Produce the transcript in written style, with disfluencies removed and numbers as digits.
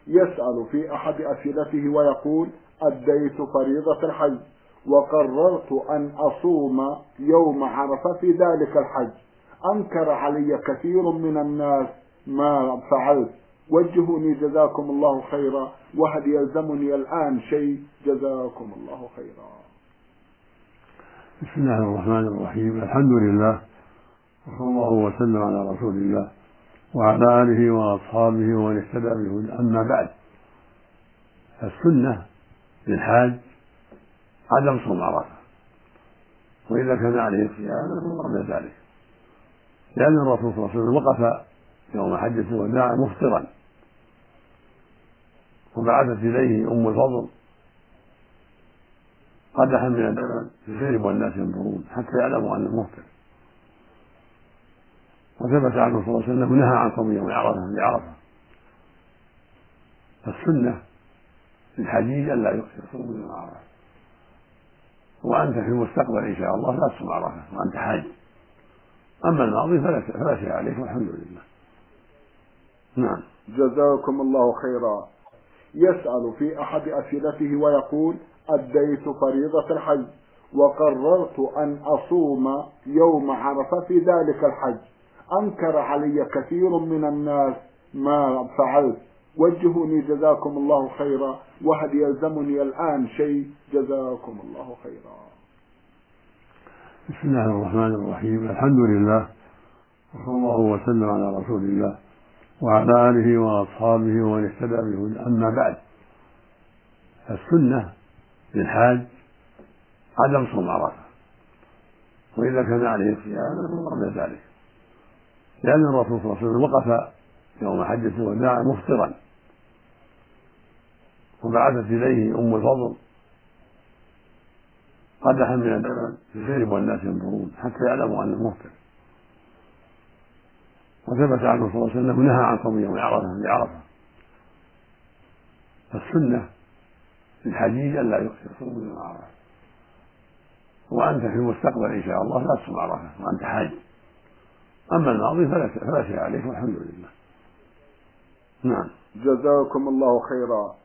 يسأل في أحد أسئلته ويقول: أديت فريضة الحج وقررت أن أصوم يوم عرفة في ذلك الحج، أنكر علي كثير من الناس ما فعلت، وجهوني جزاكم الله خيرا، وهل يلزمني الآن شيء؟ جزاكم الله خيرا. بسم الله الرحمن الرحيم. الحمد لله، وصلى الله وسلم على رسول الله وعلى آله وأصحابه ومن اهتدى بهداه. أما بعد، السنة للحاج عدم صوم عرفة، وإذا كان عليه صيام قبل ذلك، لأن الرسول صلى الله عليه وسلم وقف يوم حجة الوداع مفطرا، وبعثت إليه أم الفضل قدحا من اللبن يشرب والناس ينظرون حتى يعلموا أنه مفطر. وثبت عنه صلى الله عليه وسلم نهى عن صوم يوم عرفة. فالسنة للحجيج ألا يصوم يوم عرفة، وأنت في المستقبل إن شاء الله لا تصوم عرفة وأنت حاج. أما الماضي فلا شيء عليك، والحمد لله. نعم. جزاكم الله خيرا. يسأل في أحد أسئلته ويقول: أديت فريضة الحج وقررت أن أصوم يوم عرفة في ذلك الحج، أنكر علي كثير من الناس ما فعلت، وجهوني جزاكم الله خيرا، وهل يلزمني الآن شيء؟ جزاكم الله خيرا. بسم الله الرحمن الرحيم. الحمد لله، وصلى الله وسلم على رسول الله وعلى آله وأصحابه ومن اهتدى بهداه. أما بعد، السنة للحاج عدم صوم عرفة، وإذا كان عليه صيام قبل ذلك، لأن الرسول صلى الله عليه وسلم وقف يوم حجة الوداع مفطرا، وبعثت إليه أم الفضل قدحا من اللبن يشرب والناس ينظرون حتى يعلموا أنه مفطر. وثبت عنه صلى الله عليه وسلم نهى عن صوم يوم عرفة. فالسنة للحجيج ألا يصوم يوم عرفة، وأنت في المستقبل إن شاء الله لا تصوم عرفة وأنت حاج. أما الماضي فلا شيء عليك، والحمد لله. نعم. جزاكم الله خيرا.